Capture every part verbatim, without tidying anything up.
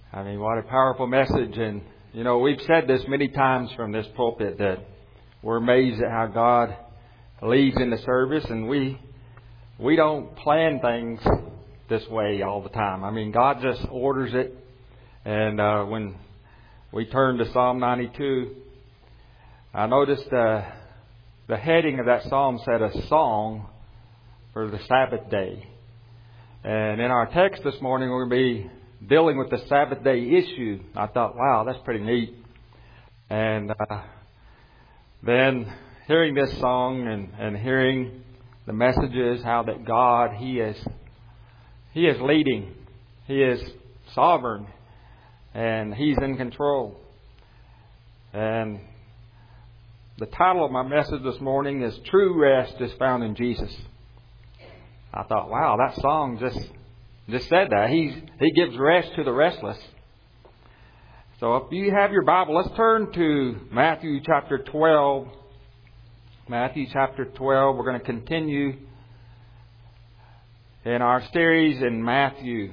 I mean, what a powerful message. And, you know, we've said this many times from this pulpit that we're amazed at how God leads in the service. And we we don't plan things this way all the time. I mean, God just orders it. And uh, when we turn to Psalm ninety-two, I noticed uh, the heading of that psalm said a song for the Sabbath day. And in our text this morning, we're going to be dealing with the Sabbath day issue. I thought, wow, that's pretty neat. And uh, then hearing this song and, and hearing the messages, how that God, He is He is leading. He is sovereign. And He's in control. And the title of my message this morning is True Rest is Found in Jesus. I thought, wow, that song just just said that. He He gives rest to the restless. So if you have your Bible, let's turn to Matthew chapter twelve. Matthew chapter twelve. We're going to continue in our series in Matthew.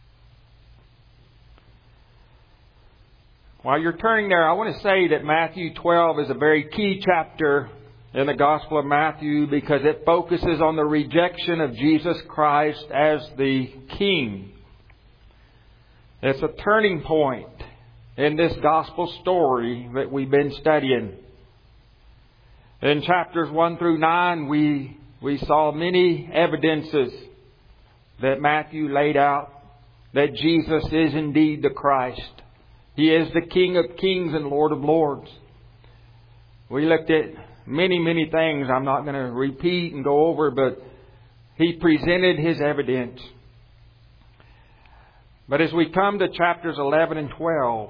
While you're turning there, I want to say that Matthew twelve is a very key chapter in the Gospel of Matthew because it focuses on the rejection of Jesus Christ as the King. It's a turning point in this Gospel story that we've been studying. In chapters one through nine, we, we saw many evidences that Matthew laid out that Jesus is indeed the Christ. He is the King of kings and Lord of lords. We looked at many, many things I'm not going to repeat and go over, but He presented His evidence. But as we come to chapters eleven and twelve,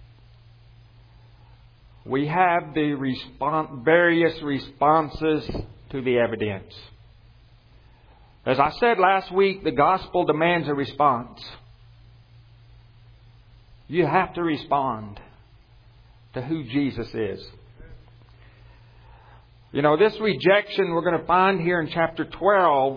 we have the respons- various responses to the evidence. As I said last week, the gospel demands a response. You have to respond to who Jesus is. You know, this rejection we're going to find here in chapter twelve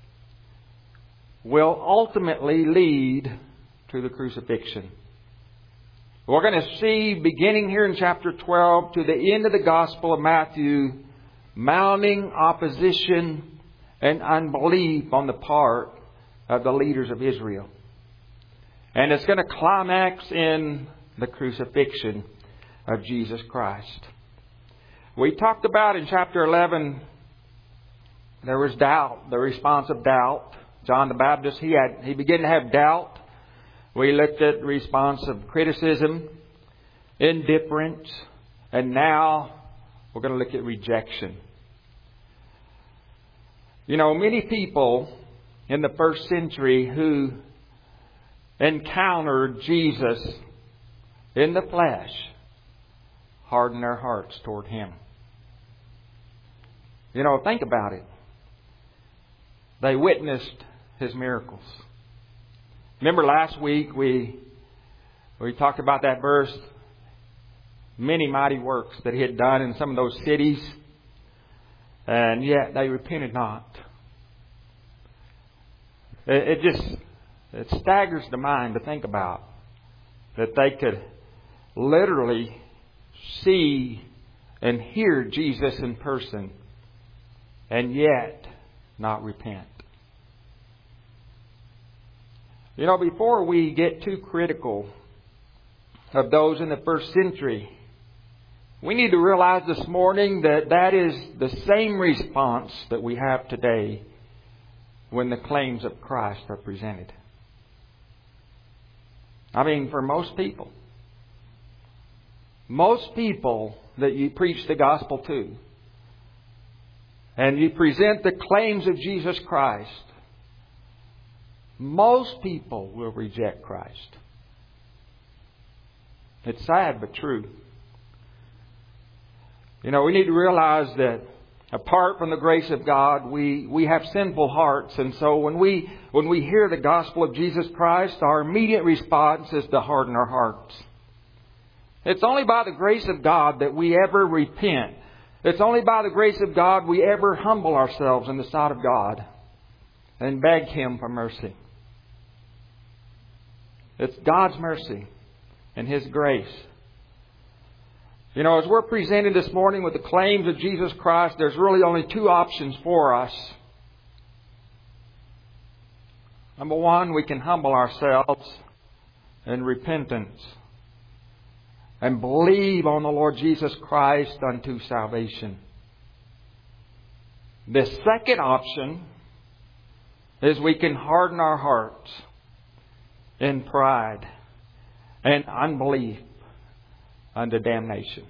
will ultimately lead to the crucifixion. We're going to see, beginning here in chapter twelve to the end of the Gospel of Matthew, mounting opposition and unbelief on the part of the leaders of Israel. And it's going to climax in the crucifixion of Jesus Christ. We talked about in chapter eleven, there was doubt, the response of doubt. John the Baptist, he had he began to have doubt. We looked at the response of criticism, indifference, and now we're going to look at rejection. You know, many people in the first century who encountered Jesus in the flesh hardened their hearts toward Him. You know, think about it. They witnessed His miracles. Remember last week we we talked about that verse, many mighty works that He had done in some of those cities, and yet they repented not. It, it just it staggers the mind to think about that they could literally see and hear Jesus in person and yet not repent. You know, before we get too critical of those in the first century, we need to realize this morning that that is the same response that we have today when the claims of Christ are presented. I mean, for most people, most people that you preach the gospel to, and you present the claims of Jesus Christ, most people will reject Christ. It's sad but true. You know, we need to realize that apart from the grace of God, we, we have sinful hearts. And so when we when we hear the gospel of Jesus Christ, our immediate response is to harden our hearts. It's only by the grace of God that we ever repent. It's only by the grace of God we ever humble ourselves in the sight of God and beg Him for mercy. It's God's mercy and His grace. You know, as we're presented this morning with the claims of Jesus Christ, there's really only two options for us. Number one, we can humble ourselves in repentance and believe on the Lord Jesus Christ unto salvation. The second option is we can harden our hearts in pride and unbelief unto damnation.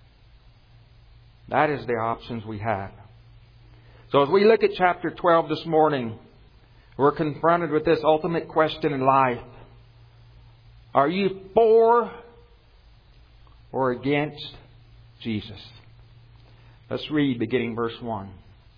That is the options we have. So as we look at chapter twelve this morning, we're confronted with this ultimate question in life. Are you for or against Jesus? Let's read beginning verse one.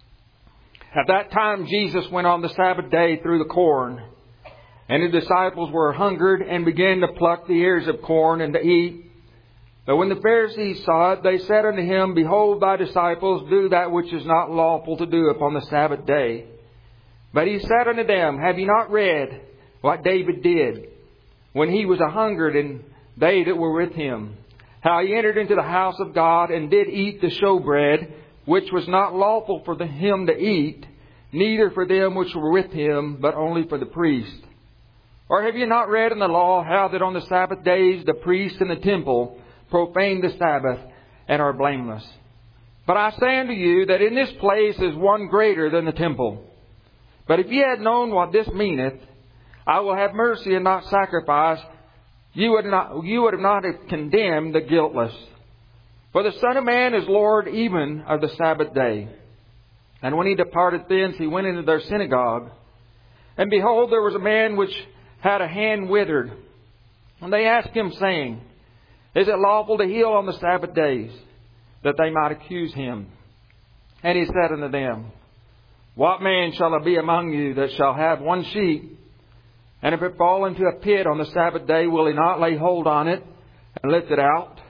At that time Jesus went on the Sabbath day through the corn, and His disciples were hungered and began to pluck the ears of corn and to eat. But when the Pharisees saw it, they said unto Him, Behold, thy disciples do that which is not lawful to do upon the Sabbath day. But He said unto them, Have ye not read what David did when he was a hungered, and they that were with him, how he entered into the house of God and did eat the showbread, which was not lawful for him to eat, neither for them which were with him, but only for the priest? Or have you not read in the law how that on the Sabbath days the priests in the temple profane the Sabbath and are blameless? But I say unto you that in this place is one greater than the temple. But if ye had known what this meaneth, I will have mercy and not sacrifice, you would not, you would have not have condemned the guiltless. For the Son of Man is Lord even of the Sabbath day. And when He departed thence, He went into their synagogue. And behold, there was a man which had a hand withered. And they asked Him, saying, Is it lawful to heal on the Sabbath days? That they might accuse Him. And He said unto them, What man shall it be among you that shall have one sheep, and if it fall into a pit on the Sabbath day, will he not lay hold on it and lift it out?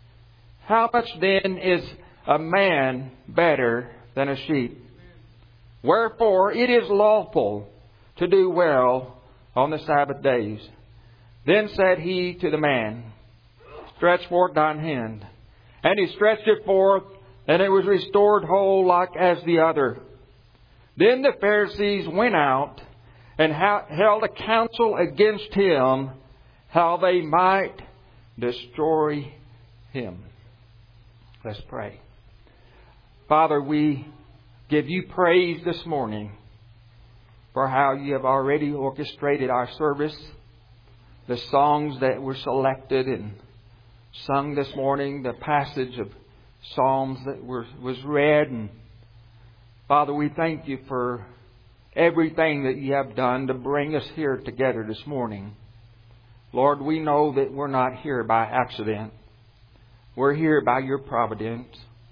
How much then is a man better than a sheep? Wherefore it is lawful to do well on the Sabbath days. Then said He to the man, Stretch forth thine hand. And he stretched it forth, and it was restored whole like as the other. Then the Pharisees went out and held a council against Him, how they might destroy Him. Let's pray. Father, we give You praise this morning for how You have already orchestrated our service. The songs that were selected and sung this morning, the passage of Psalms that were, was read. And Father, we thank You for everything that You have done to bring us here together this morning. Lord, we know that we're not here by accident. We're here by Your providence.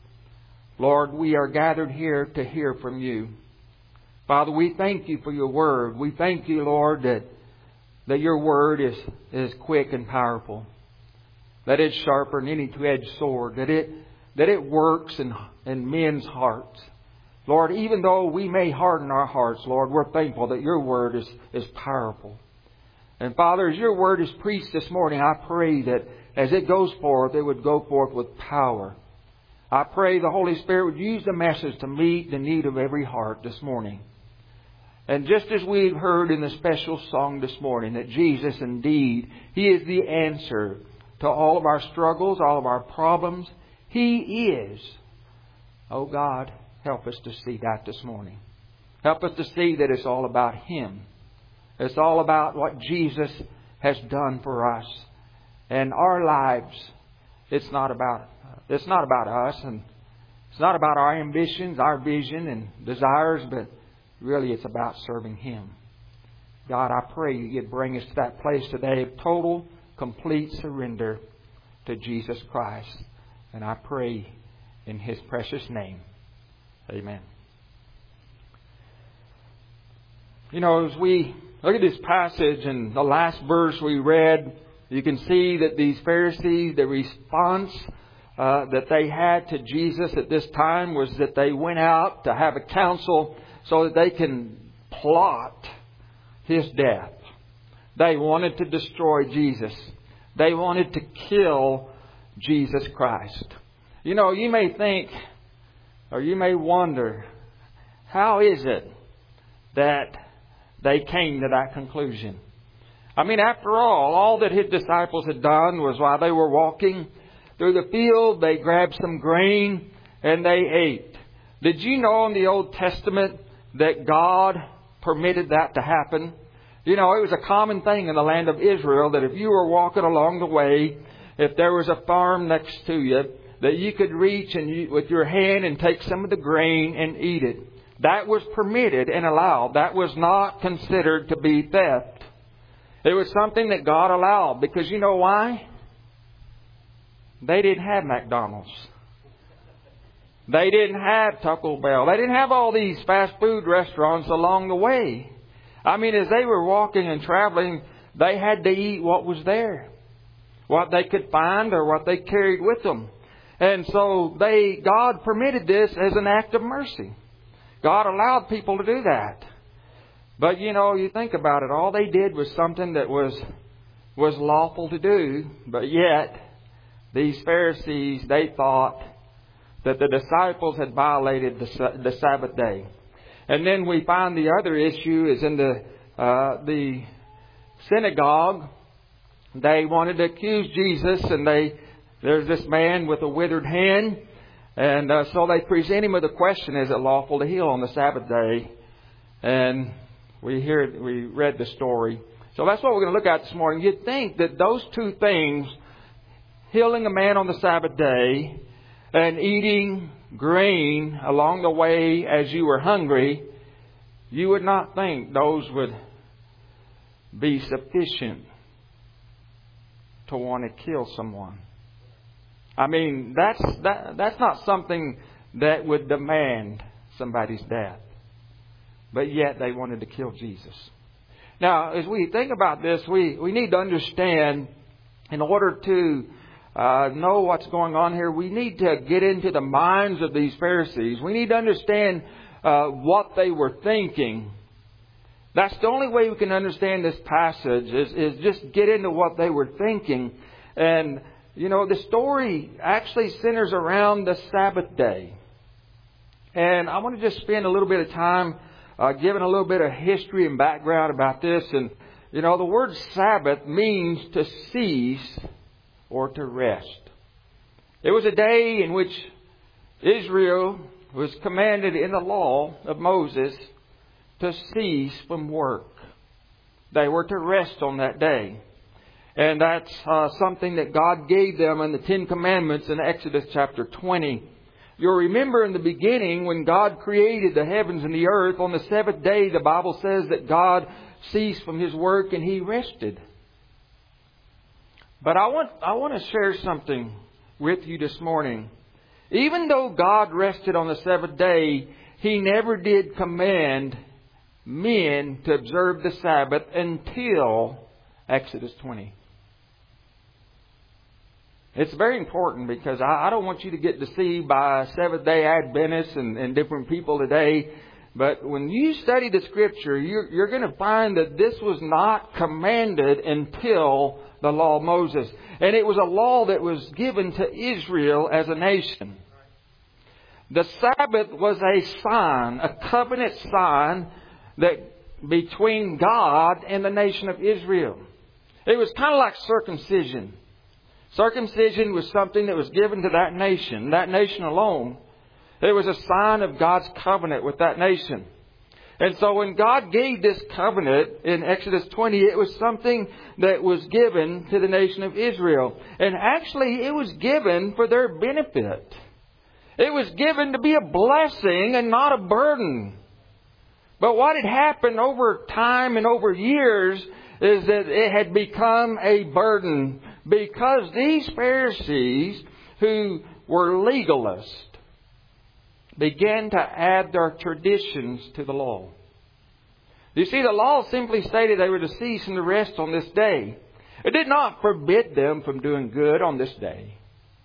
Lord, we are gathered here to hear from You. Father, we thank You for Your Word. We thank You, Lord, that, that Your Word is, is quick and powerful. That it's sharper than any two-edged sword. That it, that it works in, in men's hearts. Lord, even though we may harden our hearts, Lord, we're thankful that Your Word is, is powerful. And Father, as Your Word is preached this morning, I pray that as it goes forth, it would go forth with power. I pray the Holy Spirit would use the message to meet the need of every heart this morning. And just as we've heard in the special song this morning, that Jesus indeed, He is the answer to all of our struggles, all of our problems. He is. Oh God, help us to see that this morning. Help us to see that it's all about Him. It's all about what Jesus has done for us. And our lives, it's not about it's not about us, and it's not about our ambitions, our vision and desires, but really it's about serving Him. God, I pray You'd bring us to that place today of total, complete surrender to Jesus Christ. And I pray in His precious name. Amen. You know, as we look at this passage and the last verse we read, you can see that these Pharisees, the response uh, that they had to Jesus at this time was that they went out to have a council so that they can plot His death. They wanted to destroy Jesus. They wanted to kill Jesus Christ. You know, you may think, or you may wonder, how is it that they came to that conclusion? I mean, after all, all that His disciples had done was while they were walking through the field, they grabbed some grain and they ate. Did you know in the Old Testament that God permitted that to happen? You know, it was a common thing in the land of Israel that if you were walking along the way, if there was a farm next to you, that you could reach and you, with your hand and take some of the grain and eat it. That was permitted and allowed. That was not considered to be theft. It was something that God allowed. Because you know why? They didn't have McDonald's. They didn't have Taco Bell. They didn't have all these fast food restaurants along the way. I mean, as they were walking and traveling, they had to eat what was there. What they could find or what they carried with them. And so they, God permitted this as an act of mercy. God allowed people to do that. But, you know, you think about it, all they did was something that was was lawful to do. But yet, these Pharisees, they thought that the disciples had violated the, the Sabbath day. And then we find the other issue is in the uh, the synagogue. They wanted to accuse Jesus, and they there's this man with a withered hand. And uh, so they present him with a question, is it lawful to heal on the Sabbath day? And we hear, we read the story. So that's what we're going to look at this morning. You'd think that those two things, healing a man on the Sabbath day and eating grain along the way as you were hungry, you would not think those would be sufficient to want to kill someone. I mean, that's that, that's not something that would demand somebody's death. But yet they wanted to kill Jesus. Now, as we think about this, we, we need to understand, in order to uh, know what's going on here, we need to get into the minds of these Pharisees. We need to understand uh, what they were thinking. That's the only way we can understand this passage, is, is just get into what they were thinking. And, you know, the story actually centers around the Sabbath day. And I want to just spend a little bit of time uh, giving a little bit of history and background about this. And, you know, the word Sabbath means to cease or to rest. It was a day in which Israel was commanded in the law of Moses to cease from work. They were to rest on that day. And that's uh, something that God gave them in the Ten Commandments in Exodus chapter twenty. You'll remember in the beginning when God created the heavens and the earth, on the seventh day the Bible says that God ceased from His work and He rested. But I want, I want to share something with you this morning. Even though God rested on the seventh day, He never did command men to observe the Sabbath until Exodus twenty. It's very important because I, I don't want you to get deceived by Seventh-day Adventists and, and different people today. But when you study the Scripture, you're, you're going to find that this was not commanded until the law of Moses. And it was a law that was given to Israel as a nation. The Sabbath was a sign, a covenant sign that between God and the nation of Israel. It was kind of like circumcision. Circumcision was something that was given to that nation, that nation alone. It was a sign of God's covenant with that nation. And so when God gave this covenant in Exodus twenty, it was something that was given to the nation of Israel. And actually, it was given for their benefit. It was given to be a blessing and not a burden. But what had happened over time and over years is that it had become a burden, because these Pharisees, who were legalists, began to add their traditions to the law. You see, the law simply stated they were to cease and to rest on this day. It did not forbid them from doing good on this day.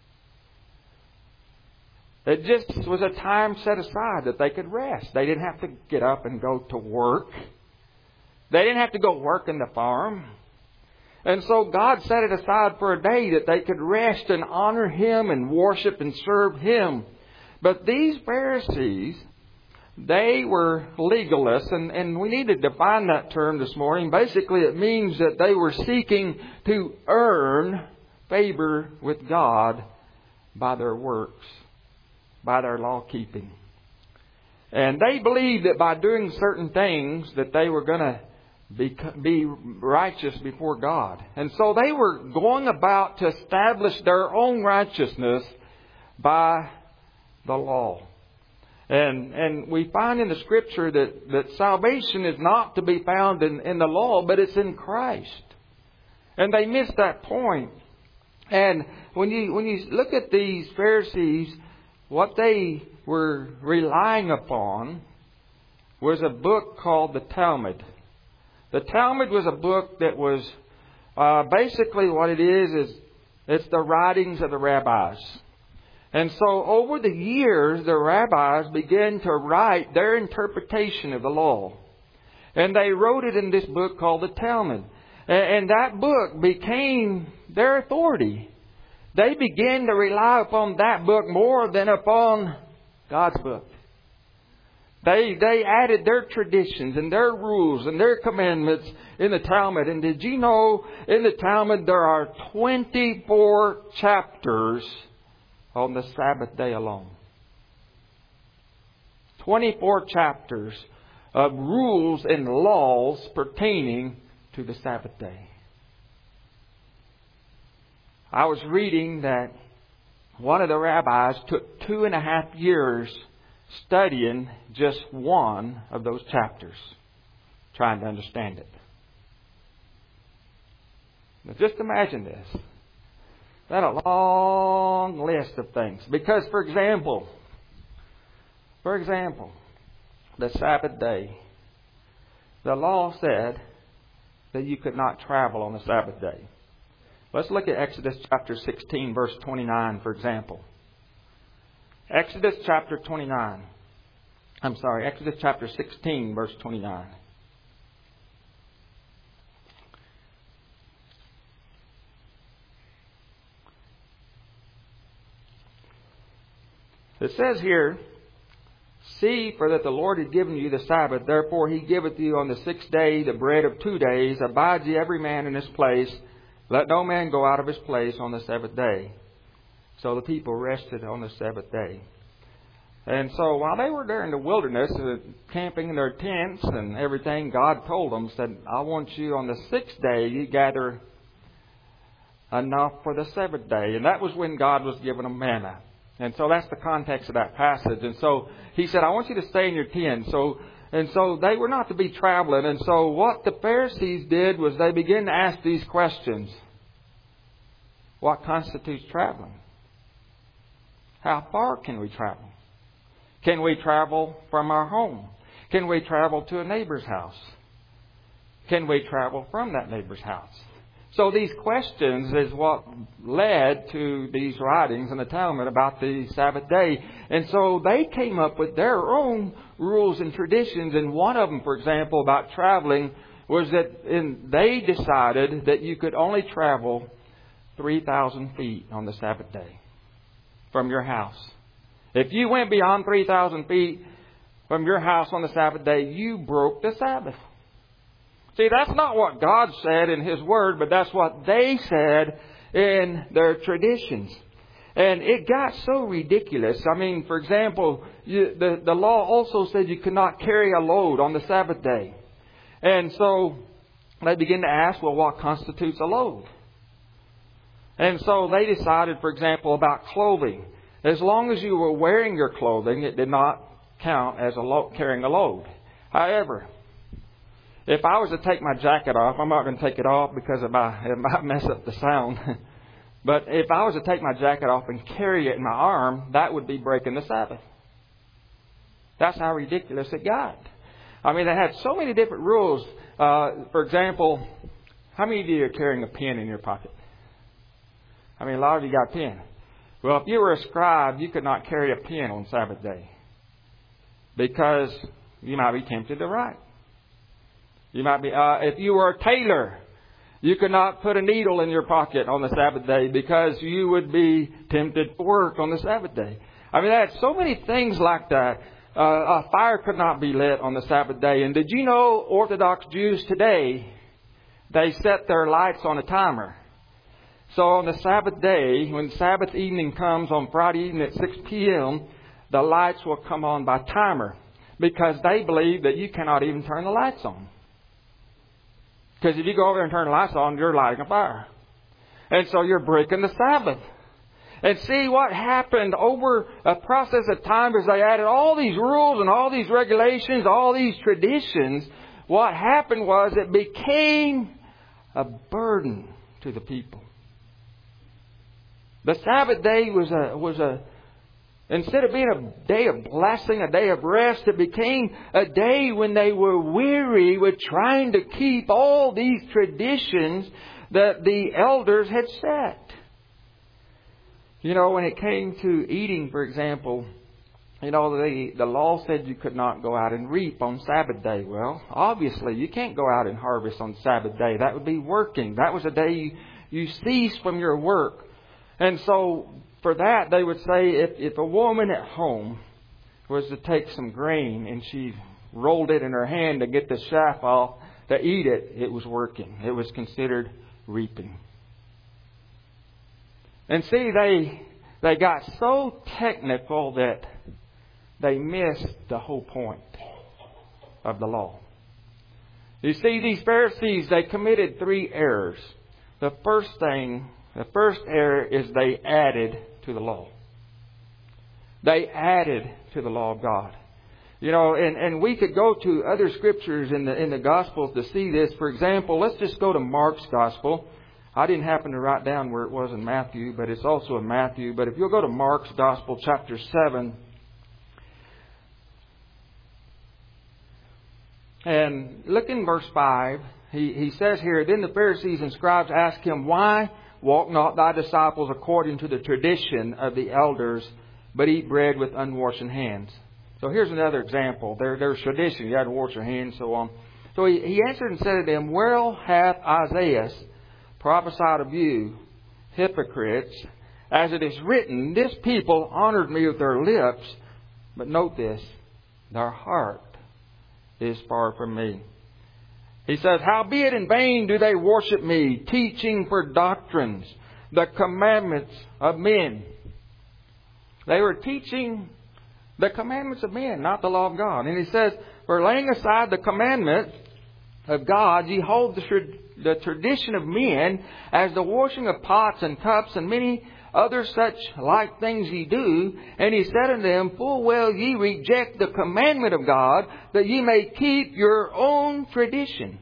It just was a time set aside that they could rest. They didn't have to get up and go to work. They didn't have to go work in the farm. And so God set it aside for a day that they could rest and honor Him and worship and serve Him. But these Pharisees, they were legalists, and, and we need to define that term this morning. Basically, it means that they were seeking to earn favor with God by their works, by their law keeping. And they believed that by doing certain things that they were going to be, be righteous before God. And so they were going about to establish their own righteousness by the law. And and we find in the Scripture that, that salvation is not to be found in, in the law, but it's in Christ. And they missed that point. And when you when you look at these Pharisees, what they were relying upon was a book called the Talmud. The Talmud was a book that was uh, basically what it is is it's the writings of the rabbis. And so over the years, the rabbis began to write their interpretation of the law. And they wrote it in this book called the Talmud. And that book became their authority. They began to rely upon that book more than upon God's book. They they added their traditions and their rules and their commandments in the Talmud. And did you know in the Talmud there are twenty-four chapters on the Sabbath day alone? twenty-four chapters of rules and laws pertaining to the Sabbath day. I was reading that one of the rabbis took two and a half years studying just one of those chapters, trying to understand it. Now just imagine this. That's a long list of things. Because, for example, for example, the Sabbath day, the law said that you could not travel on the Sabbath day. Let's look at Exodus chapter sixteen, verse twenty-nine, for example. Exodus chapter twenty-nine. I'm sorry, Exodus chapter sixteen, verse twenty-nine. It says here, "See, for that the Lord had given you the Sabbath, therefore He giveth you on the sixth day the bread of two days. Abide ye every man in his place. Let no man go out of his place on the seventh day." So the people rested on the seventh day. And so while they were there in the wilderness, uh, camping in their tents and everything, God told them, said, "I want you on the sixth day, you gather enough for the seventh day." And that was when God was giving them manna. And so that's the context of that passage. And so He said, "I want you to stay in your tent." So, and so they were not to be traveling. And so what the Pharisees did was they began to ask these questions. What constitutes traveling? How far can we travel? Can we travel from our home? Can we travel to a neighbor's house? Can we travel from that neighbor's house? So these questions is what led to these writings in the Talmud about the Sabbath day. And so they came up with their own rules and traditions. And one of them, for example, about traveling was that in, they decided that you could only travel three thousand feet on the Sabbath day from your house. If you went beyond three thousand feet from your house on the Sabbath day, you broke the Sabbath. See, that's not what God said in His Word, but that's what they said in their traditions. And it got so ridiculous. I mean, for example, you, the, the law also said you could not carry a load on the Sabbath day. And so they began to ask, well, what constitutes a load? And so they decided, for example, about clothing. As long as you were wearing your clothing, it did not count as a lo- carrying a load. However, if I was to take my jacket off, I'm not going to take it off because it might, it might mess up the sound. But if I was to take my jacket off and carry it in my arm, that would be breaking the Sabbath. That's how ridiculous it got. I mean, they had so many different rules. Uh, for example, how many of you are carrying a pen in your pocket? I mean, a lot of you got a pen. Well, if you were a scribe, you could not carry a pen on Sabbath day because you might be tempted to write. You might be, uh, if you were a tailor, you could not put a needle in your pocket on the Sabbath day because you would be tempted to work on the Sabbath day. I mean, that's so many things like that. Uh, a fire could not be lit on the Sabbath day. And did you know Orthodox Jews today, they set their lights on a timer. So on the Sabbath day, when Sabbath evening comes on Friday evening at six p.m., the lights will come on by timer because they believe that you cannot even turn the lights on. Because if you go over there and turn the lights on, you're lighting a fire. And so you're breaking the Sabbath. And see what happened over a process of time as they added all these rules and all these regulations, all these traditions. What happened was it became a burden to the people. The Sabbath day was a, was a, instead of being a day of blessing, a day of rest, it became a day when they were weary with trying to keep all these traditions that the elders had set. You know, when it came to eating, for example, you know, the, the law said you could not go out and reap on Sabbath day. Well, obviously, you can't go out and harvest on Sabbath day. That would be working. That was a day you, you cease from your work. And so, for that, they would say if, if a woman at home was to take some grain and she rolled it in her hand to get the chaff off to eat it, it was working. It was considered reaping. And see, they they got so technical that they missed the whole point of the law. You see, these Pharisees, they committed three errors. The first thing, the first error is they added to the law. They added to the law of God. You know, and, and we could go to other scriptures in the in the Gospels to see this. For example, let's just go to Mark's Gospel. I didn't happen to write down where it was in Matthew, but it's also in Matthew. But if you'll go to Mark's Gospel, chapter seven, and look in verse five, he, he says here, Then the Pharisees and scribes asked him, Why walk not thy disciples according to the tradition of the elders, but eat bread with unwashed hands? So here's another example. There, there's tradition. You had to wash your hands, so on. So he, he answered and said to them, Well hath Isaiah prophesied of you, hypocrites, as it is written, This people honored me with their lips, but note this, their heart is far from me. He says, Howbeit in vain do they worship me, teaching for doctrines the commandments of men. They were teaching the commandments of men, not the law of God. And he says, For laying aside the commandment of God, ye hold the, the tradition of men, as the washing of pots and cups and many other such like things ye do. And he said unto them, Full well ye reject the commandment of God, that ye may keep your own tradition.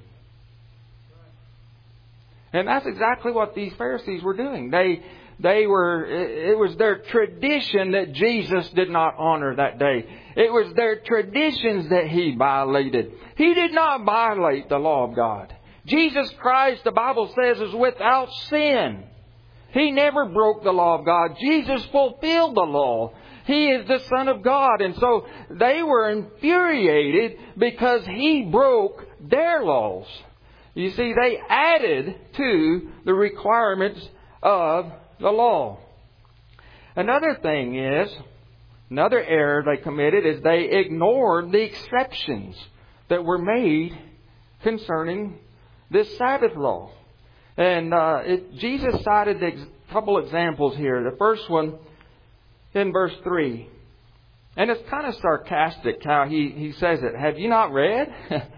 And that's exactly what these Pharisees were doing. They They were, it was their tradition that Jesus did not honor that day. It was their traditions that He violated. He did not violate the law of God. Jesus Christ, the Bible says, is without sin. He never broke the law of God. Jesus fulfilled the law. He is the Son of God. And so they were infuriated because He broke their laws. You see, they added to the requirements of the law. Another thing is, another error they committed is they ignored the exceptions that were made concerning this Sabbath law. And uh, it, Jesus cited a ex- couple examples here. The first one in verse three. And it's kind of sarcastic how he, he says it. Have you not read?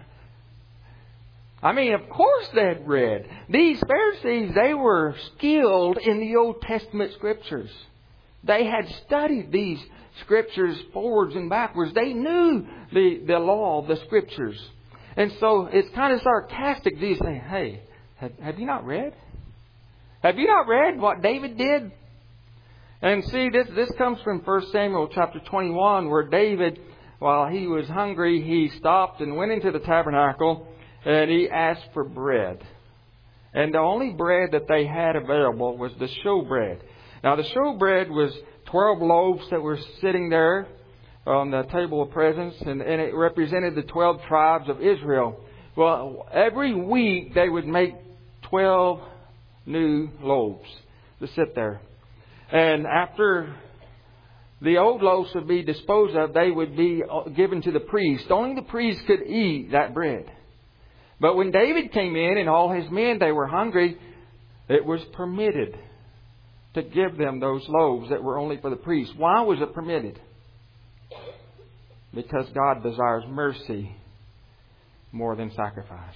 I mean, of course they'd read. These Pharisees, they were skilled in the Old Testament Scriptures. They had studied these Scriptures forwards and backwards. They knew the, the law, the Scriptures. And so it's kind of sarcastic. These say, hey, have, have you not read? Have you not read what David did? And see, this, this comes from First Samuel chapter twenty-one, where David, while he was hungry, he stopped and went into the tabernacle. And he asked for bread. And the only bread that they had available was the showbread. Now the showbread was twelve loaves that were sitting there on the table of presence. And, and it represented the twelve tribes of Israel. Well, every week they would make twelve new loaves to sit there. And after the old loaves would be disposed of, they would be given to the priest. Only the priest could eat that bread. But when David came in and all his men, they were hungry, it was permitted to give them those loaves that were only for the priest. Why was it permitted? Because God desires mercy more than sacrifice.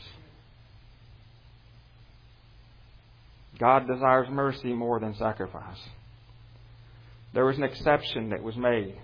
God desires mercy more than sacrifice. There was an exception that was made.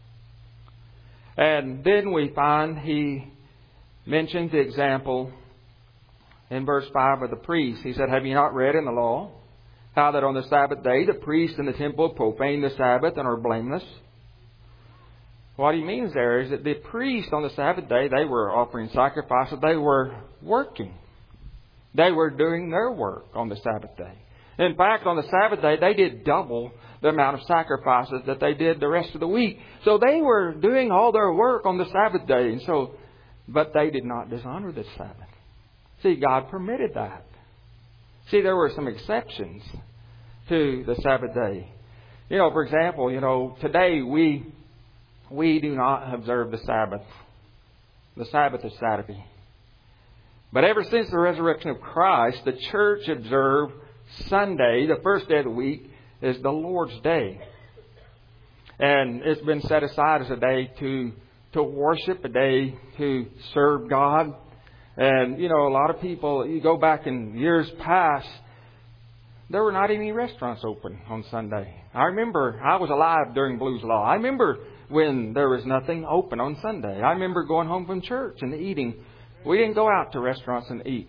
And then we find he mentioned the example in verse five of the priest. He said, have you not read in the law how that on the Sabbath day the priests in the temple profane the Sabbath and are blameless? What he means there is that the priests on the Sabbath day, they were offering sacrifices. They were working. They were doing their work on the Sabbath day. In fact, on the Sabbath day, they did double the amount of sacrifices that they did the rest of the week. So they were doing all their work on the Sabbath day. And so, but they did not dishonor the Sabbath. See, God permitted that. See, there were some exceptions to the Sabbath day. You know, for example, you know, today we we do not observe the Sabbath. The Sabbath is Saturday. But ever since the resurrection of Christ, the church observed Sunday, the first day of the week, is the Lord's Day. And it's been set aside as a day to to worship, a day to serve God. And, you know, a lot of people, you go back in years past, there were not any restaurants open on Sunday. I remember I was alive during Blues Law. I remember when there was nothing open on Sunday. I remember going home from church and eating. We didn't go out to restaurants and eat.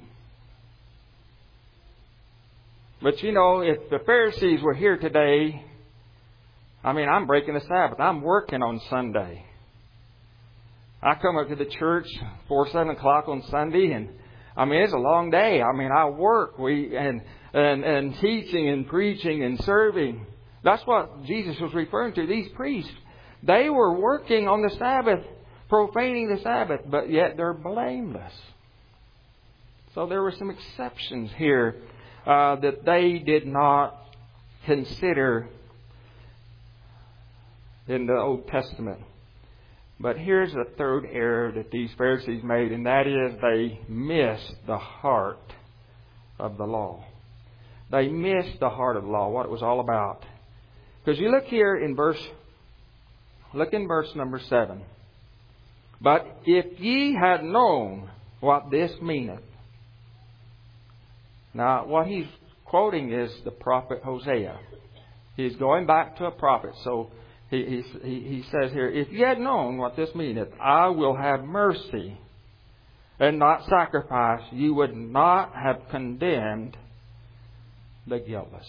But, you know, if the Pharisees were here today, I mean, I'm breaking the Sabbath. I'm working on Sunday. I come up to the church four, seven o'clock on Sunday, and I mean, it's a long day. I mean, I work, we and and and teaching and preaching and serving. That's what Jesus was referring to. These priests, they were working on the Sabbath, profaning the Sabbath, but yet they're blameless. So there were some exceptions here uh, that they did not consider in the Old Testament. But here's the third error that these Pharisees made, and that is they missed the heart of the law. They missed the heart of the law, what it was all about. Because you look here in verse, look in verse number seven. But if ye had known what this meaneth. Now, what he's quoting is the prophet Hosea. He's going back to a prophet, so He, he, he says here, if ye had known what this meaneth, I will have mercy and not sacrifice, you would not have condemned the guiltless.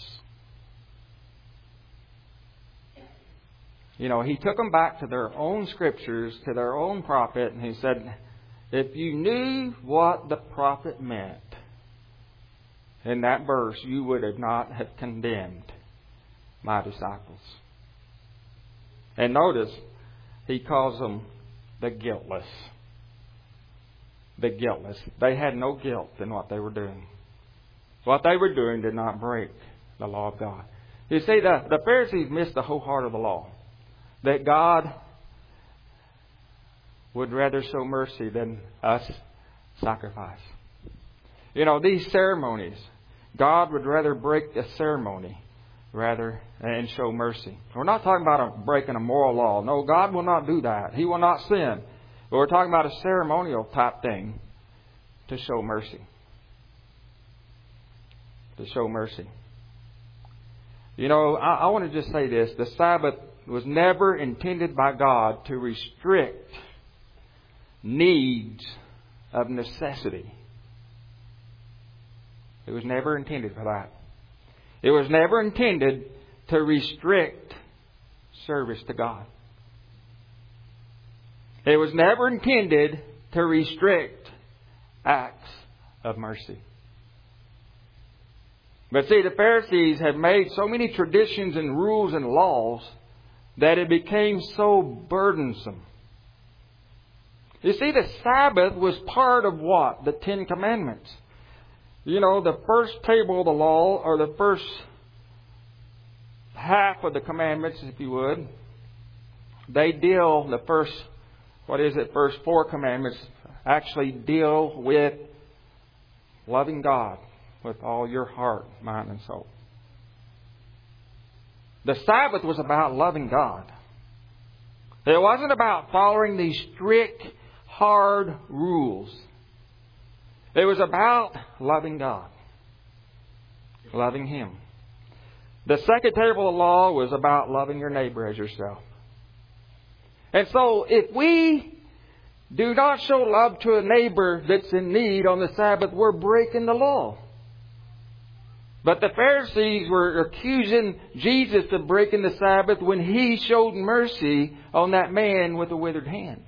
You know, he took them back to their own scriptures, to their own prophet, and he said, if you knew what the prophet meant in that verse, you would have not have condemned my disciples. And notice, he calls them the guiltless. The guiltless. They had no guilt in what they were doing. What they were doing did not break the law of God. You see, the, the Pharisees missed the whole heart of the law. That God would rather show mercy than us sacrifice. You know, these ceremonies, God would rather break the ceremony rather and show mercy. We're not talking about a breaking a moral law. No, God will not do that. He will not sin. But we're talking about a ceremonial type thing to show mercy. To show mercy. You know, I, I want to just say this. The Sabbath was never intended by God to restrict needs of necessity. It was never intended for that. It was never intended to restrict service to God. It was never intended to restrict acts of mercy. But see, the Pharisees had made so many traditions and rules and laws that it became so burdensome. You see, the Sabbath was part of what? The Ten Commandments. You know, the first table of the law, or the first half of the commandments, if you would, they deal, the first, what is it, first four commandments actually deal with loving God with all your heart, mind, and soul. The Sabbath was about loving God. It wasn't about following these strict, hard rules. It was about loving God. Loving Him. The second table of the law was about loving your neighbor as yourself. And so if we do not show love to a neighbor that's in need on the Sabbath, we're breaking the law. But the Pharisees were accusing Jesus of breaking the Sabbath when He showed mercy on that man with a withered hand.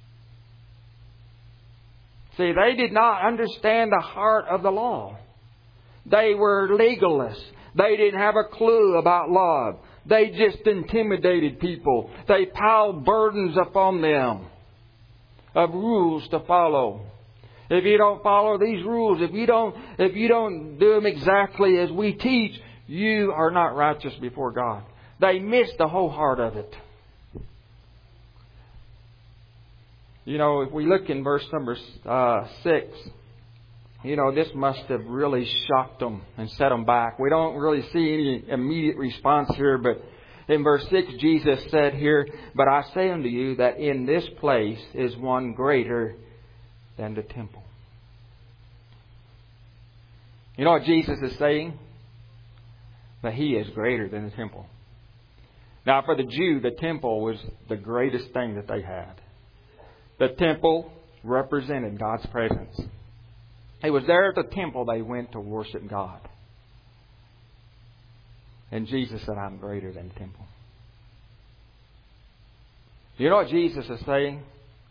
See, they did not understand the heart of the law. They were legalists. They didn't have a clue about love. They just intimidated people. They piled burdens upon them of rules to follow. If you don't follow these rules, if you don't, if you don't do them exactly as we teach, you are not righteous before God. They missed the whole heart of it. You know, if we look in verse number uh, six, you know, this must have really shocked them and set them back. We don't really see any immediate response here, but in verse six, Jesus said here, "But I say unto you that in this place is one greater than the temple." You know what Jesus is saying? That He is greater than the temple. Now, for the Jew, the temple was the greatest thing that they had. The temple represented God's presence. It was there at the temple they went to worship God. And Jesus said, "I'm greater than the temple." You know what Jesus is saying?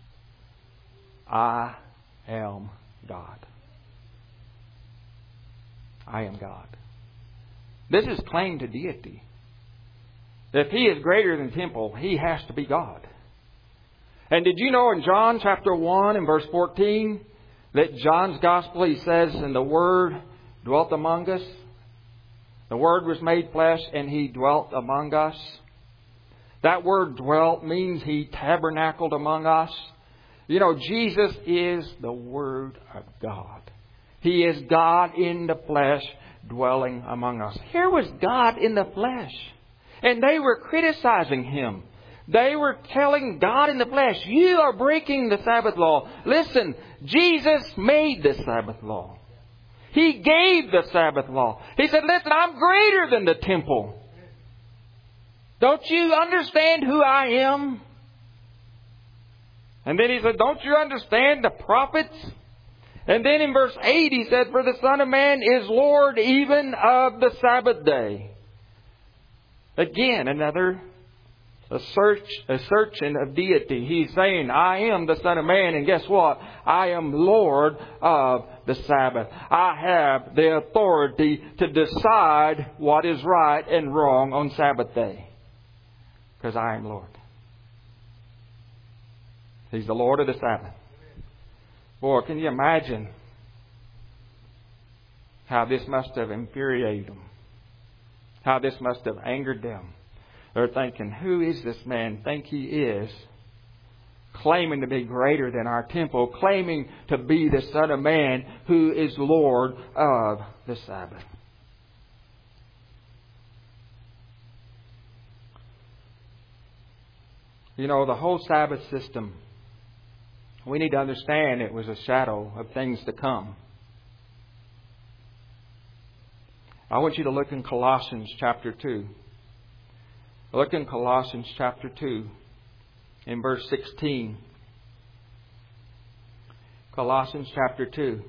I am God. I am God. This is claim to deity. If He is greater than the temple, He has to be God. And did you know in John chapter one and verse fourteen that John's Gospel, he says, "And the Word dwelt among us. The Word was made flesh and He dwelt among us." That word dwelt means He tabernacled among us. You know, Jesus is the Word of God. He is God in the flesh dwelling among us. Here was God in the flesh. And they were criticizing Him. They were telling God in the flesh, "You are breaking the Sabbath law." Listen, Jesus made the Sabbath law. He gave the Sabbath law. He said, "Listen, I'm greater than the temple. Don't you understand who I am?" And then He said, "Don't you understand the prophets?" And then in verse eight He said, "For the Son of Man is Lord even of the Sabbath day." Again, another A search, a searching of deity. He's saying, "I am the Son of Man, and guess what? I am Lord of the Sabbath. I have the authority to decide what is right and wrong on Sabbath day. Because I am Lord." He's the Lord of the Sabbath. Boy, can you imagine how this must have infuriated them? How this must have angered them? They're thinking, "Who is this man think he is? Claiming to be greater than our temple, claiming to be the Son of Man who is Lord of the Sabbath." You know, the whole Sabbath system, we need to understand it was a shadow of things to come. I want you to look in Colossians chapter two. Look in Colossians chapter two, in verse sixteen. Colossians chapter two.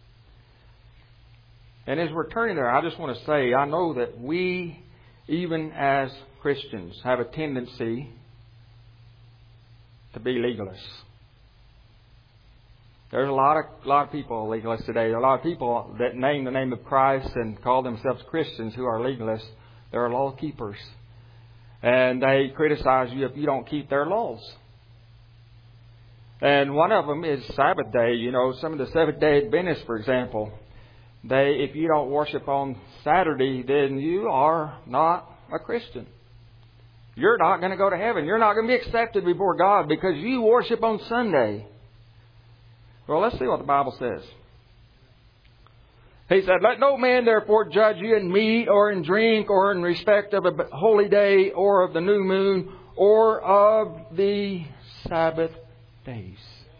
And as we're turning there, I just want to say, I know that we, even as Christians, have a tendency to be legalists. There's a lot of a lot of people legalists today. There are a lot of people that name the name of Christ and call themselves Christians who are legalists. They're law keepers. And they criticize you if you don't keep their laws. And one of them is Sabbath day. You know, some of the Seventh-day Adventists, for example, they, if you don't worship on Saturday, then you are not a Christian. You're not going to go to heaven. You're not going to be accepted before God because you worship on Sunday. Well, let's see what the Bible says. He said, "Let no man therefore judge you in meat or in drink or in respect of a holy day or of the new moon or of the Sabbath days."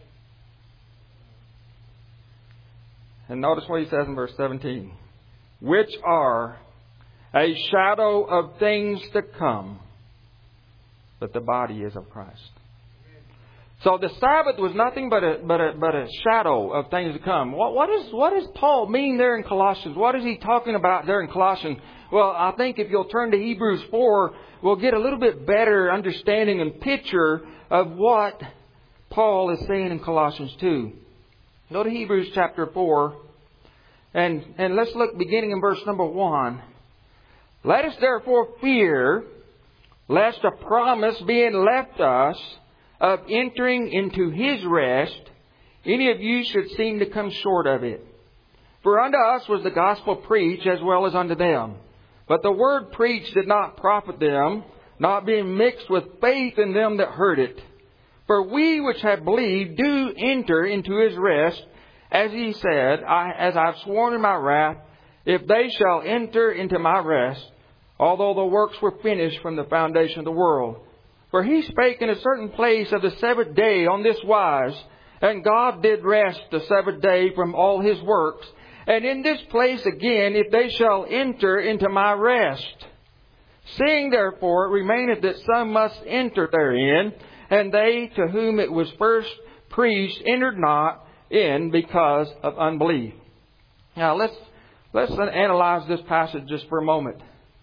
And notice what he says in verse seventeen. "Which are a shadow of things to come, but the body is of Christ." So the Sabbath was nothing but a but a but a shadow of things to come. What what is what does Paul mean there in Colossians? What is he talking about there in Colossians? Well, I think if you'll turn to Hebrews four, we'll get a little bit better understanding and picture of what Paul is saying in Colossians two. Go to Hebrews chapter four, and and let's look beginning in verse number one. "Let us therefore fear, lest a promise being left us of entering into His rest, any of you should seem to come short of it. For unto us was the gospel preached as well as unto them. But the word preached did not profit them, not being mixed with faith in them that heard it. For we which have believed do enter into His rest, as He said, I, as I have sworn in my wrath, if they shall enter into my rest, although the works were finished from the foundation of the world. For He spake in a certain place of the seventh day on this wise, and God did rest the seventh day from all His works. And in this place again, if they shall enter into my rest. Seeing therefore it remaineth that some must enter therein, and they to whom it was first preached entered not in because of unbelief." Now let's let's analyze this passage just for a moment.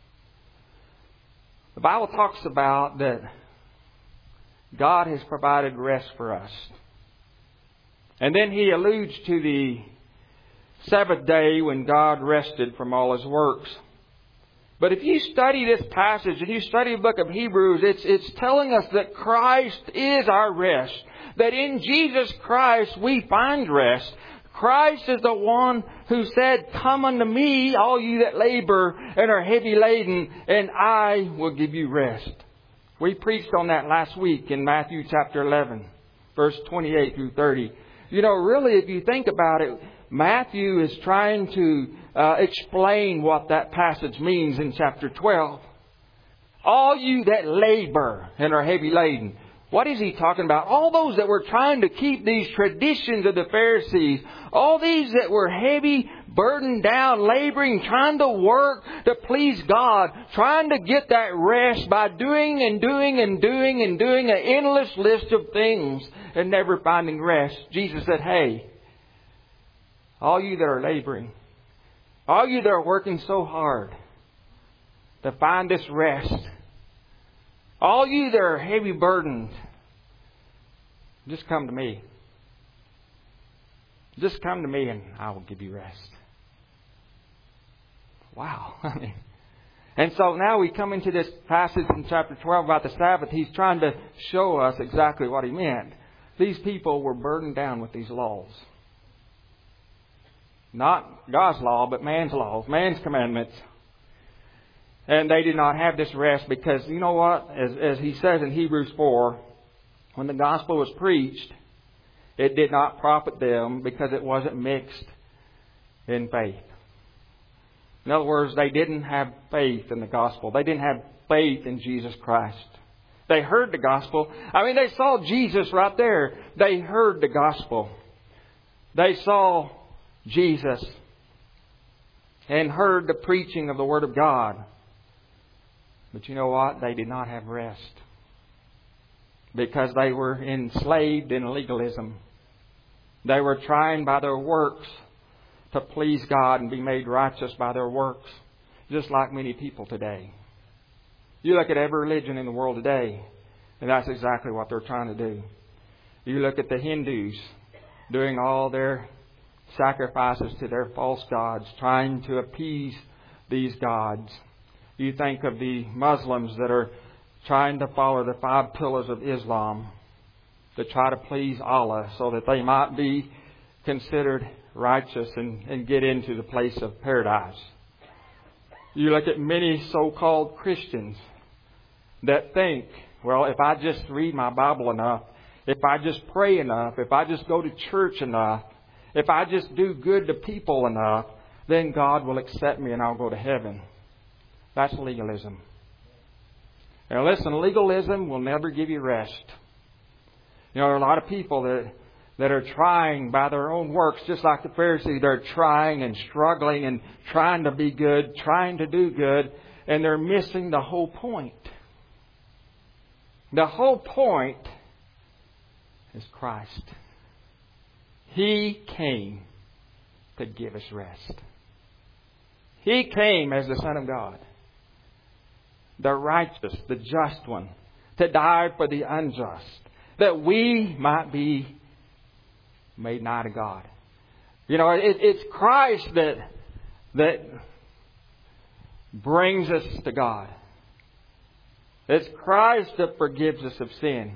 The Bible talks about that God has provided rest for us. And then He alludes to the Sabbath day when God rested from all His works. But if you study this passage and you study the book of Hebrews, it's, it's telling us that Christ is our rest. That in Jesus Christ we find rest. Christ is the one who said, "Come unto me, all you that labor and are heavy laden, and I will give you rest." We preached on that last week in Matthew chapter eleven, verse twenty-eight through thirty. You know, really, if you think about it, Matthew is trying to uh, explain what that passage means in chapter twelve. All you that labor and are heavy laden. What is he talking about? All those that were trying to keep these traditions of the Pharisees. All these that were heavy, burdened down, laboring, trying to work to please God. Trying to get that rest by doing and doing and doing and doing an endless list of things and never finding rest. Jesus said, "Hey, all you that are laboring, all you that are working so hard to find this rest, all you that are heavy burdened, just come to me. Just come to me and I will give you rest." Wow. I mean, and so now we come into this passage in chapter twelve about the Sabbath. He's trying to show us exactly what he meant. These people were burdened down with these laws. Not God's law, but man's laws, man's commandments. And they did not have this rest because, you know what? As, as he says in Hebrews four, when the gospel was preached, it did not profit them because it wasn't mixed in faith. In other words, they didn't have faith in the gospel. They didn't have faith in Jesus Christ. They heard the gospel. I mean, they saw Jesus right there. They heard the gospel. They saw Jesus and heard the preaching of the Word of God. But you know what? They did not have rest because they were enslaved in legalism. They were trying by their works to please God and be made righteous by their works, just like many people today. You look at every religion in the world today, and that's exactly what they're trying to do. You look at the Hindus doing all their sacrifices to their false gods, trying to appease these gods. You think of the Muslims that are trying to follow the five pillars of Islam. to try to please Allah so that they might be considered righteous and, and get into the place of paradise. You look at many so-called Christians that think, well, if I just read my Bible enough, if I just pray enough, if I just go to church enough, if I just do good to people enough, then God will accept me and I'll go to heaven. That's legalism. Now listen, legalism will never give you rest. You know, there are a lot of people that that are trying by their own works, just like the Pharisees. They're trying and struggling and trying to be good, trying to do good, and they're missing the whole point. The whole point is Christ. He came to give us rest. He came as the Son of God, the righteous, the just one, to die for the unjust, that we might be made nigh to God. You know, it, it's Christ that that brings us to God. It's Christ that forgives us of sin.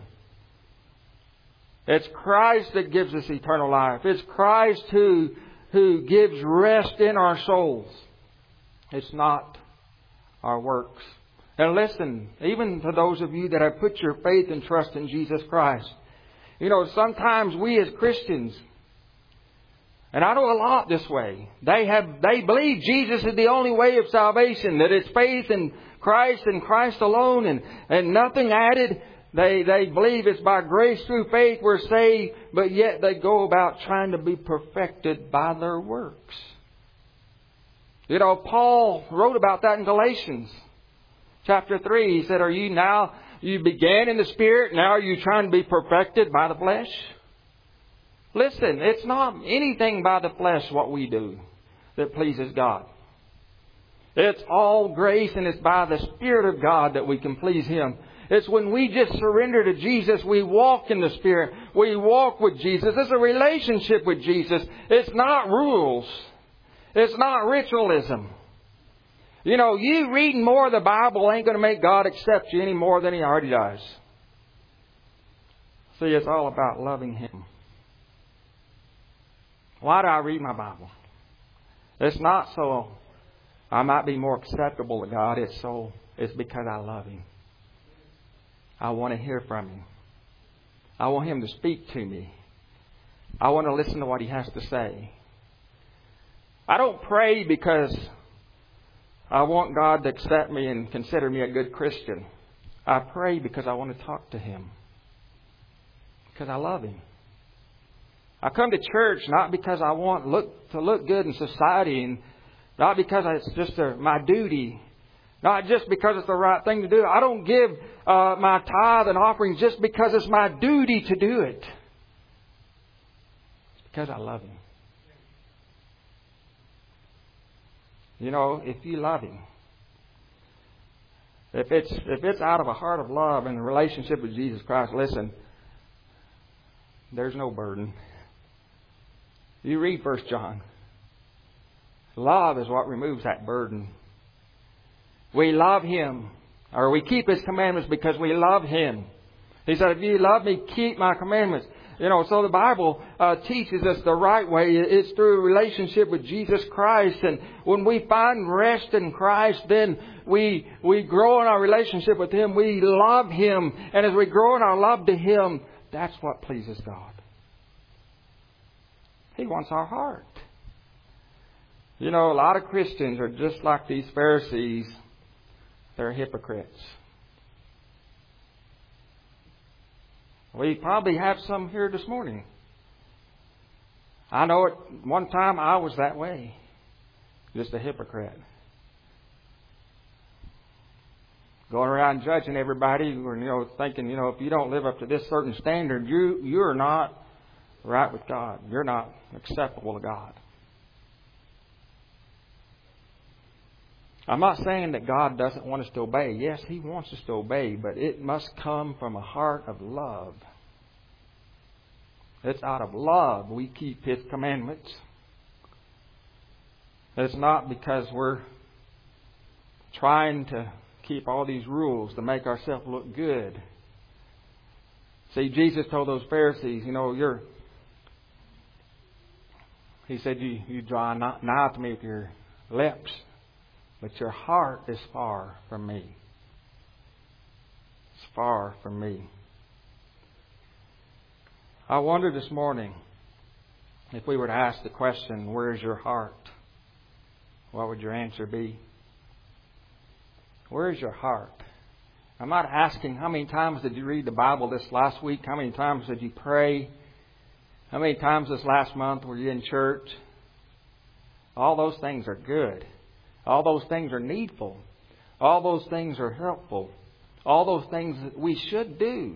It's Christ that gives us eternal life. It's Christ who who gives rest in our souls. It's not our works. And listen, even to those of you that have put your faith and trust in Jesus Christ, you know, sometimes we as Christians, and I know a lot this way, they have they believe Jesus is the only way of salvation, that it's faith in Christ and Christ alone and, and nothing added. They they believe it's by grace through faith we're saved, but yet they go about trying to be perfected by their works. You know, Paul wrote about that in Galatians chapter three. He said, are you now, you began in the Spirit, now are you trying to be perfected by the flesh? Listen, it's not anything by the flesh what we do that pleases God. It's all grace, and it's by the Spirit of God that we can please Him. It's when we just surrender to Jesus, we walk in the Spirit. We walk with Jesus. It's a relationship with Jesus. It's not rules. It's not ritualism. You know, you reading more of the Bible ain't going to make God accept you any more than He already does. See, it's all about loving Him. Why do I read my Bible? It's not so I might be more acceptable to God. It's so it's because I love Him. I want to hear from Him. I want Him to speak to me. I want to listen to what He has to say. I don't pray because I want God to accept me and consider me a good Christian. I pray because I want to talk to Him. Because I love Him. I come to church not because I want look to look good in society, and not because it's just a, my duty. Not just because it's the right thing to do. I don't give uh, my tithe and offering just because it's my duty to do it. It's because I love Him. You know, if you love Him, if it's if it's out of a heart of love and a relationship with Jesus Christ, listen, there's no burden. You read First John. Love is what removes that burden. We love Him, or we keep His commandments because we love Him. He said, if you love me, keep my commandments. You know, so the Bible uh, teaches us the right way. It's through a relationship with Jesus Christ. And when we find rest in Christ, then we we grow in our relationship with Him. We love Him. And as we grow in our love to Him, that's what pleases God. He wants our heart. You know, a lot of Christians are just like these Pharisees. They're hypocrites. We probably have some here this morning. I know at one time I was that way. Just a hypocrite. Going around judging everybody, or, you know, thinking, you know, if you don't live up to this certain standard, you you're not right with God. You're not acceptable to God. I'm not saying that God doesn't want us to obey. Yes, He wants us to obey, but it must come from a heart of love. It's out of love we keep His commandments. It's not because we're trying to keep all these rules to make ourselves look good. See, Jesus told those Pharisees, you know, you're, He said, you, you draw nigh to me with your lips, but your heart is far from me. It's far from me. I wonder this morning, if we were to ask the question, where's your heart? What would your answer be? Where's your heart? I'm not asking how many times did you read the Bible this last week? How many times did you pray? How many times this last month were you in church? All those things are good. All those things are needful. All those things are helpful. All those things that we should do.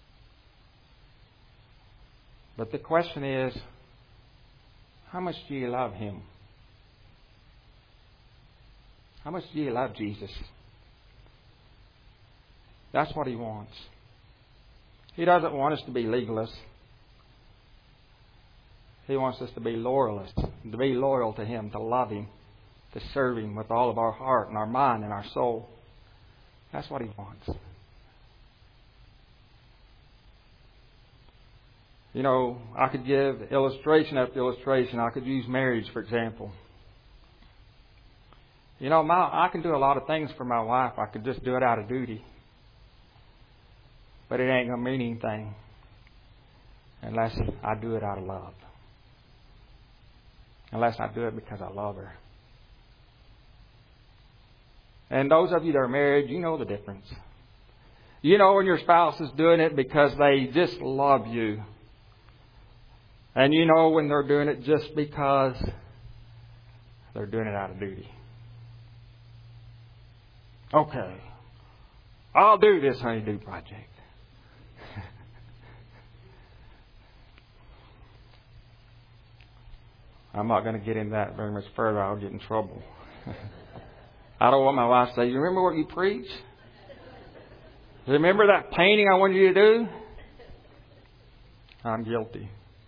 But the question is, how much do you love Him? How much do you love Jesus? That's what He wants. He doesn't want us to be legalists. He wants us to be loyalists, to be loyal to Him, to love Him, to serve Him with all of our heart and our mind and our soul. That's what He wants. You know, I could give illustration after illustration. I could use marriage, for example. You know, my, I can do a lot of things for my wife. I could just do it out of duty. But it ain't going to mean anything unless I do it out of love. Unless I do it because I love her. And those of you that are married, you know the difference. You know when your spouse is doing it because they just love you. And you know when they're doing it just because they're doing it out of duty. Okay, I'll do this honey-do project. I'm not going to get into that very much further. I'll get in trouble. I don't want my wife to say, you remember what you preached? Remember that painting I wanted you to do? I'm guilty.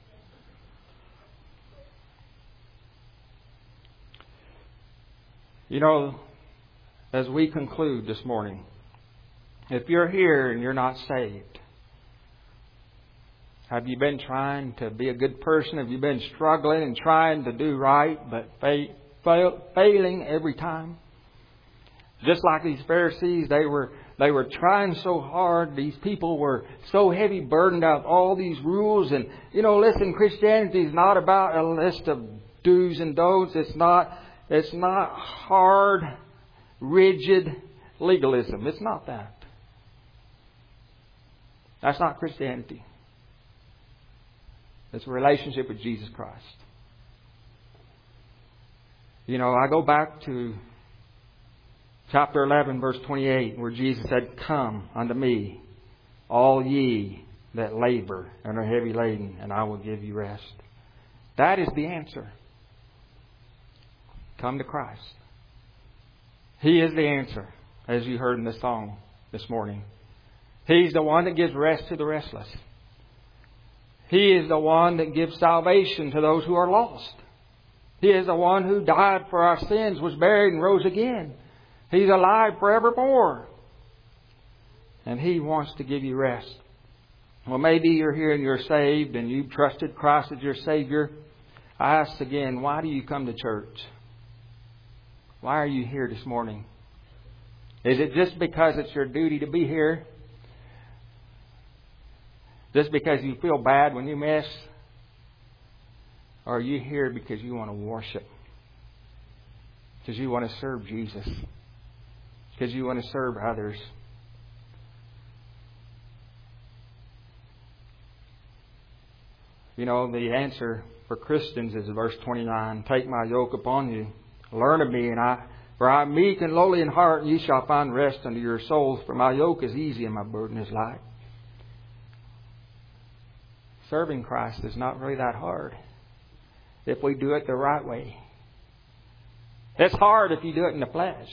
You know, as we conclude this morning, if you're here and you're not saved, have you been trying to be a good person? Have you been struggling and trying to do right, but fa- fail, failing every time? Just like these Pharisees, they were they were trying so hard. These people were so heavy burdened out all these rules. And, you know, listen, Christianity is not about a list of do's and don'ts. It's not, it's not hard, rigid legalism. It's not that. That's not Christianity. It's a relationship with Jesus Christ. You know, I go back to chapter eleven, verse twenty-eight, where Jesus said, "Come unto me, all ye that labor and are heavy laden, and I will give you rest." That is the answer. Come to Christ. He is the answer, as you heard in the song this morning. He's the one that gives rest to the restless. He is the one that gives salvation to those who are lost. He is the one who died for our sins, was buried, and rose again. He's alive forevermore. And He wants to give you rest. Well, maybe you're here and you're saved and you've trusted Christ as your Savior. I ask again, why do you come to church? Why are you here this morning? Is it just because it's your duty to be here? Just because you feel bad when you miss? Or are you here because you want to worship? Because you want to serve Jesus? Because you want to serve others? You know, the answer for Christians is verse twenty-nine. "Take my yoke upon you. Learn of me, and I, for I am meek and lowly in heart, and ye shall find rest unto your souls. For my yoke is easy and my burden is light." Serving Christ is not really that hard if we do it the right way. It's hard if you do it in the flesh.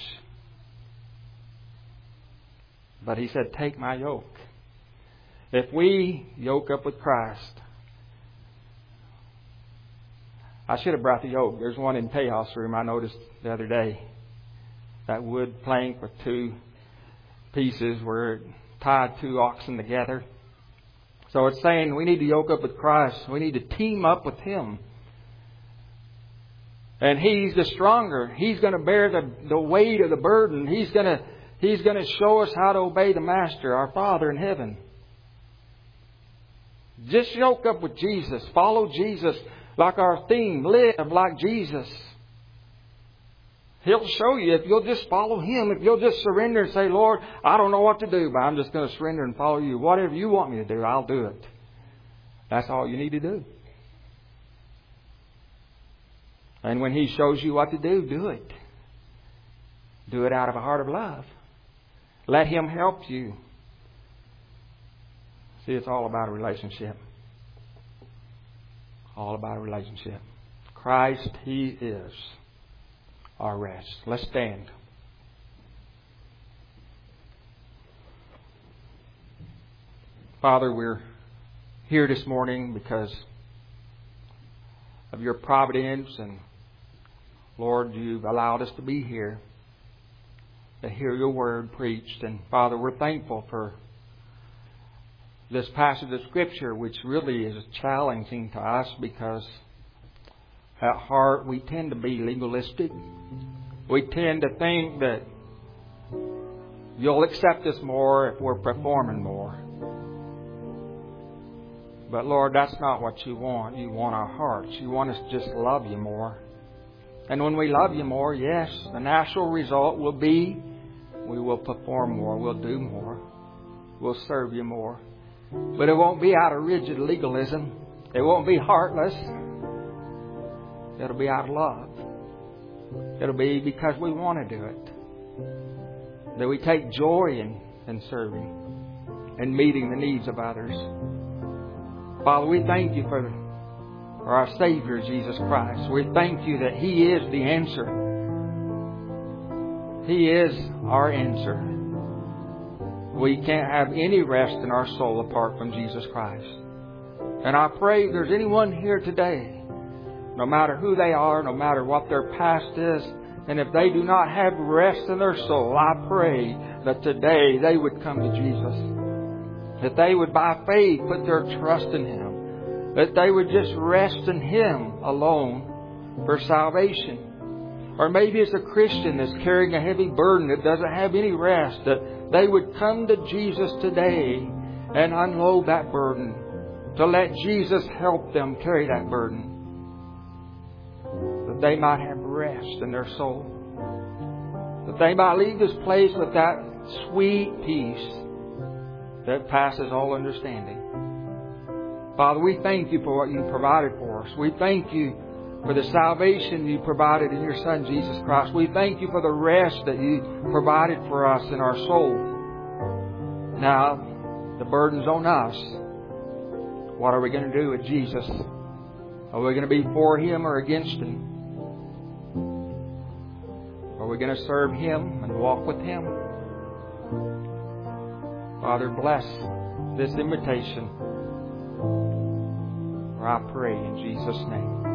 But He said, "Take my yoke." If we yoke up with Christ. I should have brought the yoke. There's one in Tejas room I noticed the other day. That wood plank with two pieces where it tied two oxen together. So it's saying we need to yoke up with Christ. We need to team up with Him. And He's the stronger. He's going to bear the, the weight of the burden. He's going to, He's going to show us how to obey the Master, our Father in heaven. Just yoke up with Jesus. Follow Jesus like our theme. Live like Jesus. He'll show you if you'll just follow Him. If you'll just surrender and say, Lord, I don't know what to do, but I'm just going to surrender and follow You. Whatever You want me to do, I'll do it. That's all you need to do. And when He shows you what to do, do it. Do it out of a heart of love. Let Him help you. See, it's all about a relationship. All about a relationship. Christ, He is our rest. Let's stand. Father, we're here this morning because of Your providence, and Lord, You've allowed us to be here to hear Your word preached. And Father, we're thankful for this passage of Scripture, which really is challenging to us because at heart we tend to be legalistic. We tend to think that You'll accept us more if we're performing more. But Lord, that's not what You want. You want our hearts. You want us to just love You more. And when we love You more, yes, the natural result will be we will perform more. We'll do more. We'll serve You more. But it won't be out of rigid legalism. It won't be heartless. It'll be out of love. It'll be because we want to do it. That we take joy in, in serving and meeting the needs of others. Father, we thank You for, for our Savior, Jesus Christ. We thank You that He is the answer. He is our answer. We can't have any rest in our soul apart from Jesus Christ. And I pray if there's anyone here today, no matter who they are, no matter what their past is, and if they do not have rest in their soul, I pray that today they would come to Jesus. That they would by faith put their trust in Him. That they would just rest in Him alone for salvation. Or maybe it's a Christian that's carrying a heavy burden that doesn't have any rest. That they would come to Jesus today and unload that burden. To let Jesus help them carry that burden. That they might have rest in their soul. That they might leave this place with that sweet peace that passes all understanding. Father, we thank You for what You provided for us. We thank You for the salvation You provided in Your Son, Jesus Christ. We thank You for the rest that You provided for us in our soul. Now, the burden's on us. What are we going to do with Jesus? Are we going to be for Him or against Him? Are we going to serve Him and walk with Him? Father, bless this invitation. For I pray in Jesus' name.